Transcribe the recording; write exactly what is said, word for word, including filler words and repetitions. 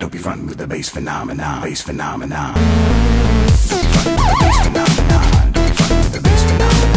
Don't be frontin' with the bass phenomenon, bass phenomenon. Don't be frontin' with the bass phenomenon. Don't be frontin' with the bass phenomenon.